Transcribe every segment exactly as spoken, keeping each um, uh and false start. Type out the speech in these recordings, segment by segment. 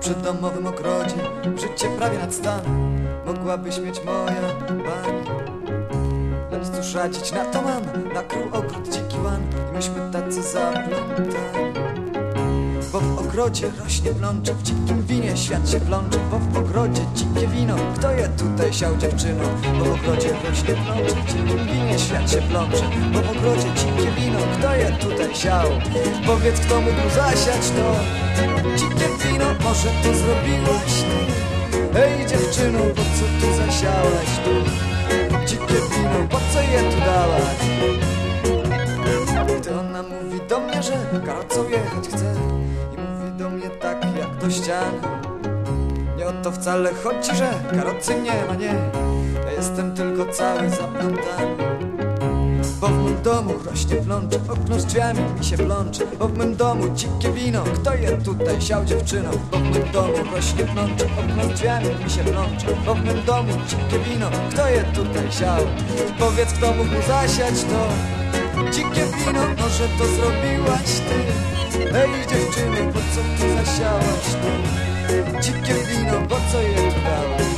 przy domowym ogrodzie, życie prawie nad stan. Mogłabyś mieć moja pani, lecz cóż radzić, na to mam. Nakrył ogród dziki łan i myśmy tacy zaplątani. Bo w ogrodzie rośnie plącze, w dzikim winie świat się plącze. Bo w ogrodzie dzikie wino, kto je tutaj siał, dziewczyno? Bo w ogrodzie rośnie plącze, w dzikim winie świat się plącze. Bo w ogrodzie dzikie wino, kto je tutaj siał? Powiedz, kto mógł zasiać to dzikie wino? Może to zrobiłaś ty? Hej dziewczyno, po co tu zasiałaś tu dzikie wino? Po co je tu dałaś? Gdy ona mówi do mnie, że karocą jechać chce i mówi do mnie tak jak do ściany. Nie o to wcale chodzi, że karocy nie ma, nie. Ja jestem tylko cały zaplątany. Bo w mym domu rośnie plącze, okno z drzwiami mi się plącze. Bo w mym domu dzikie wino, kto je tutaj siał, dziewczyno? Bo w mym domu rośnie plącze, okno z drzwiami mi się plącze. Bo w mym domu dzikie wino, kto je tutaj siał? Powiedz, kto mógł zasiać to dzikie wino? Może to zrobiłaś ty? Hej dziewczyno, po co tu zasiałaś tu dzikie wino? Po co je tu dałaś?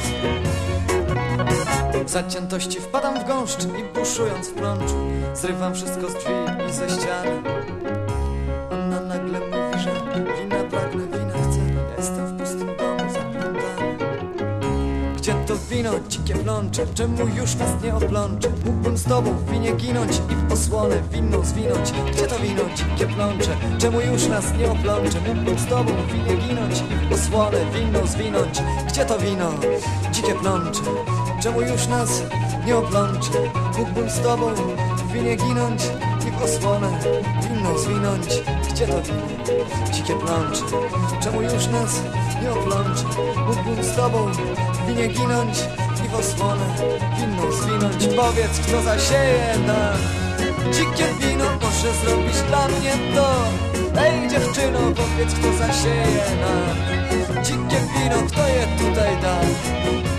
W zaciętości wpadam w gąszcz i buszując w plączu zrywam wszystko z drzwi i ze ściany. Ona nagle mówi, że wina pragnę, wina chcę. Ja jestem w pustym domu zaplątany. Gdzie to wino, dzikie plącze? Czemu już nas nie oplącze? Mógłbym z tobą w winie ginąć i w osłonę winną zwinąć. Gdzie to wino, dzikie plącze? Czemu już nas nie oplącze? Mógłbym z tobą w winie ginąć i w osłonę winną zwinąć. Gdzie to wino, dzikie plącze? Czemu już nas nie oplącze? Mógłbym z tobą w winie ginąć i w osłonę winną zwinąć. Gdzie to wino, dzikie plącze? Czemu już nas nie oplącze? Mógłbym z tobą w winie ginąć i w osłonę winną zwinąć. Powiedz, kto zasieje nam dzikie wino? Może zrobisz dla mnie to? Ej dziewczyno, powiedz, kto zasieje nam dzikie wino? Kto je tutaj da?